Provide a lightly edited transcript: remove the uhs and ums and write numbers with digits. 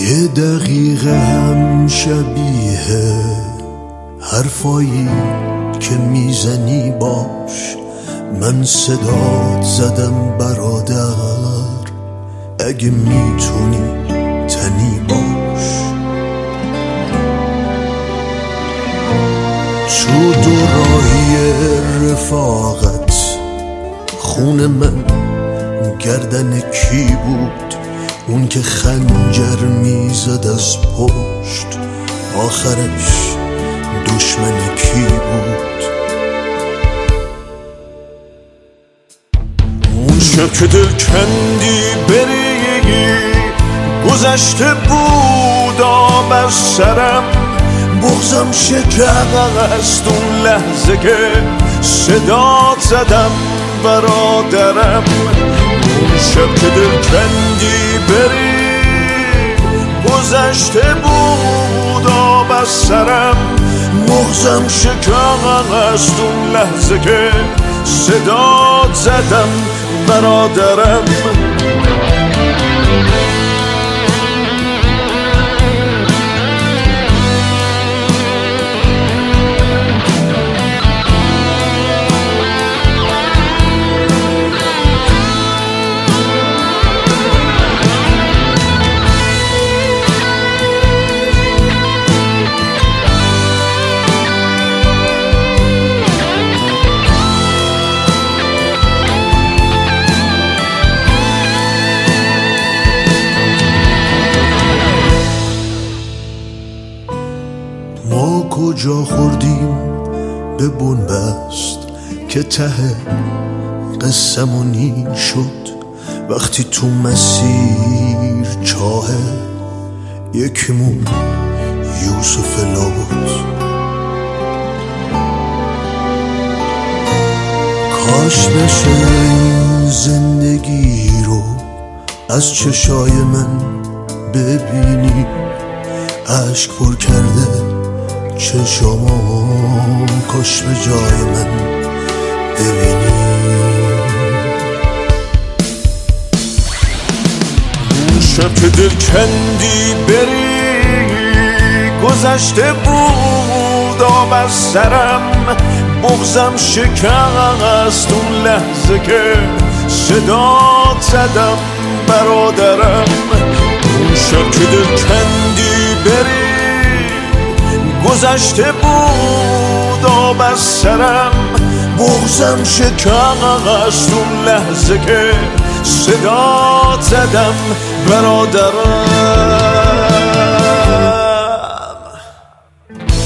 یه دقیقه هم شبیه حرفایی که میزنی باش. من صدات زدم برادر، اگه میتونی تنی باش. تو دوراهی رفاقت خون من گردن کی بود؟ اون که خنجر میزد از پشت آخرش دشمن کی بود؟ اون شب که دل کندی بری گذشته بود آب از سرم، بغضم شکست اون لحظه که صدات زدم برادرم. اون شب که دل کندی بری گذشته بود آب از سرم، بغضم شکست اون لحظه که صدات زدم برادرم. ما کجا خوردیم به بنبست که ته قسمونی شد؟ وقتی تو مسیر چاه یکیمون یوسف لا بود. کاش بشه این زندگی رو از چشای من ببینی، اشک پر کرده چشامو کاش به جای من ببینی. اون شب که دل کندی بری گذشته بود آب از سرم، بغضم شکست اون لحظه که صدات زدم برادرم. اون شب که دل کندی بری گذشته بود آب از سرم، بغضم شکست اون لحظه که صدات زدم برادرم.